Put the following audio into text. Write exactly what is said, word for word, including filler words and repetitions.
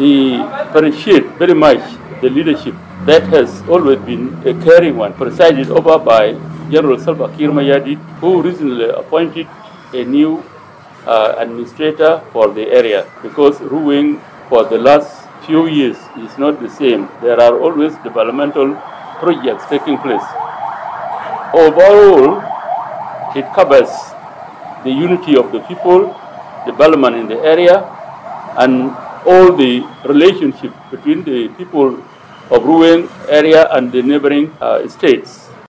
they appreciate very much the leadership that has always been a caring one, presided over by General Salva Kiir Mayardit, who recently appointed a new uh, administrator for the area, because Ruwing for the last few years is not the same. There are always developmental projects taking place. Overall, it covers the unity of the people, development in the area, and all the relationship between the people of Ruwing area and the neighboring uh, states.